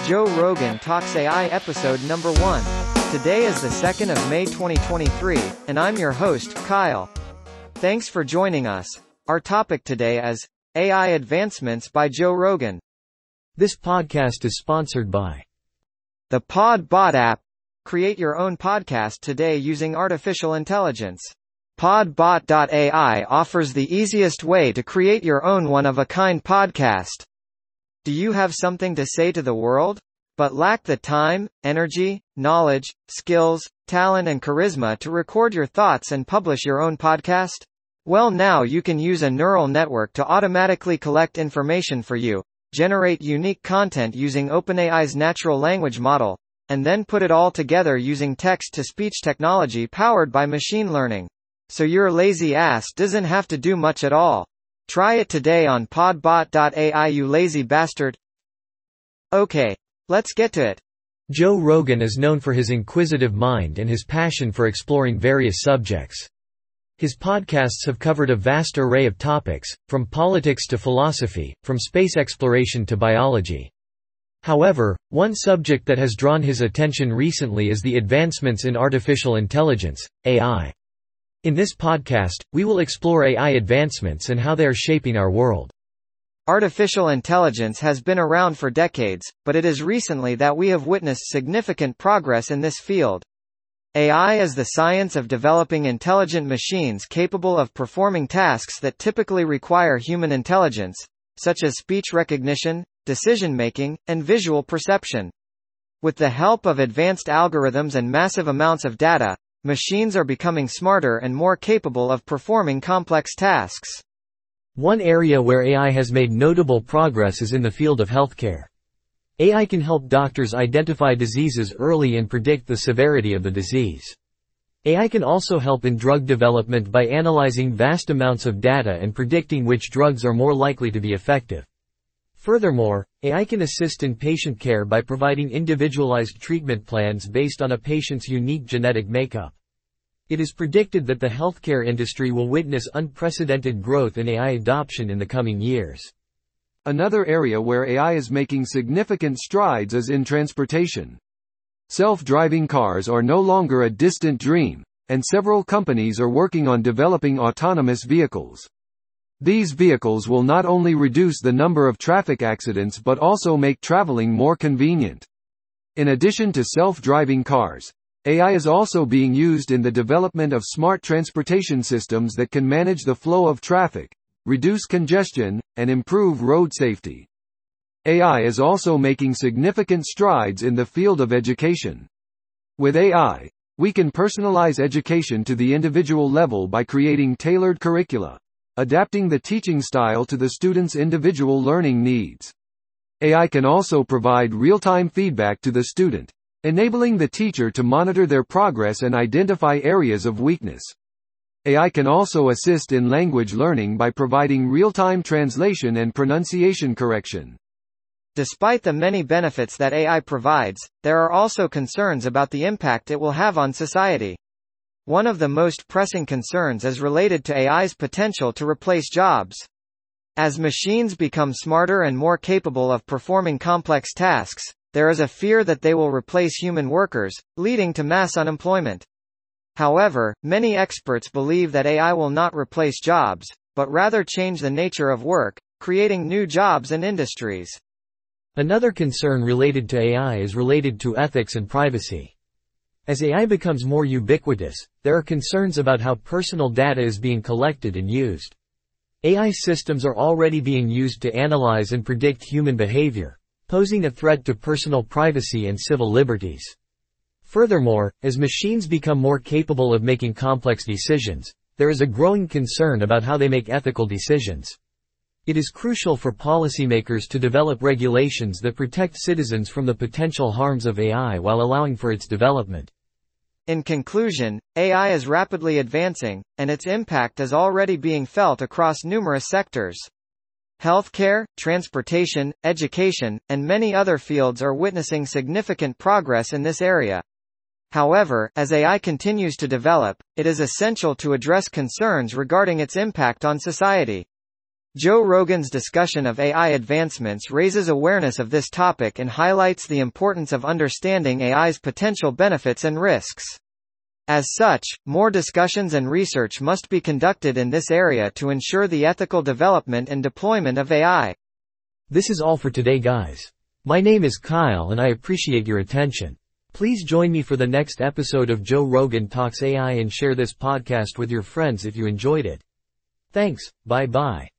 Joe Rogan Talks AI episode number 1. Today is the 2nd of May 2023, and I'm your host, Kyle. Thanks for joining us. Our topic today is AI advancements by Joe Rogan. This podcast is sponsored by the PodBot app. Create your own podcast today using artificial intelligence. PodBot.ai offers the easiest way to create your own one-of-a-kind podcast. Do you have something to say to the world, but lack the time, energy, knowledge, skills, talent and charisma to record your thoughts and publish your own podcast? Well, now you can use a neural network to automatically collect information for you, generate unique content using OpenAI's natural language model, and then put it all together using text-to-speech technology powered by machine learning. So your lazy ass doesn't have to do much at all. Try it today on podbot.ai, you lazy bastard. Okay, let's get to it. Joe Rogan is known for his inquisitive mind and his passion for exploring various subjects. His podcasts have covered a vast array of topics, from politics to philosophy, from space exploration to biology. However, one subject that has drawn his attention recently is the advancements in artificial intelligence, AI. In this podcast, we will explore AI advancements and how they are shaping our world. Artificial intelligence has been around for decades, but it is recently that we have witnessed significant progress in this field. AI is the science of developing intelligent machines capable of performing tasks that typically require human intelligence, such as speech recognition, decision-making, and visual perception. With the help of advanced algorithms and massive amounts of data, machines are becoming smarter and more capable of performing complex tasks. One area where AI has made notable progress is in the field of healthcare. AI can help doctors identify diseases early and predict the severity of the disease. AI can also help in drug development by analyzing vast amounts of data and predicting which drugs are more likely to be effective. Furthermore, AI can assist in patient care by providing individualized treatment plans based on a patient's unique genetic makeup. It is predicted that the healthcare industry will witness unprecedented growth in AI adoption in the coming years. Another area where AI is making significant strides is in transportation. Self-driving cars are no longer a distant dream, and several companies are working on developing autonomous vehicles. These vehicles will not only reduce the number of traffic accidents but also make traveling more convenient. In addition to self-driving cars, AI is also being used in the development of smart transportation systems that can manage the flow of traffic, reduce congestion, and improve road safety. AI is also making significant strides in the field of education. With AI, we can personalize education to the individual level by creating tailored curricula, adapting the teaching style to the student's individual learning needs. AI can also provide real-time feedback to the student, enabling the teacher to monitor their progress and identify areas of weakness. AI can also assist in language learning by providing real-time translation and pronunciation correction. Despite the many benefits that AI provides, there are also concerns about the impact it will have on society. One of the most pressing concerns is related to AI's potential to replace jobs. As machines become smarter and more capable of performing complex tasks, there is a fear that they will replace human workers, leading to mass unemployment. However, many experts believe that AI will not replace jobs, but rather change the nature of work, creating new jobs and industries. Another concern related to AI is related to ethics and privacy. As AI becomes more ubiquitous, there are concerns about how personal data is being collected and used. AI systems are already being used to analyze and predict human behavior, posing a threat to personal privacy and civil liberties. Furthermore, as machines become more capable of making complex decisions, there is a growing concern about how they make ethical decisions. It is crucial for policymakers to develop regulations that protect citizens from the potential harms of AI while allowing for its development. In conclusion, AI is rapidly advancing, and its impact is already being felt across numerous sectors. Healthcare, transportation, education, and many other fields are witnessing significant progress in this area. However, as AI continues to develop, it is essential to address concerns regarding its impact on society. Joe Rogan's discussion of AI advancements raises awareness of this topic and highlights the importance of understanding AI's potential benefits and risks. As such, more discussions and research must be conducted in this area to ensure the ethical development and deployment of AI. This is all for today, guys. My name is Kyle and I appreciate your attention. Please join me for the next episode of Joe Rogan Talks AI and share this podcast with your friends if you enjoyed it. Thanks, bye-bye.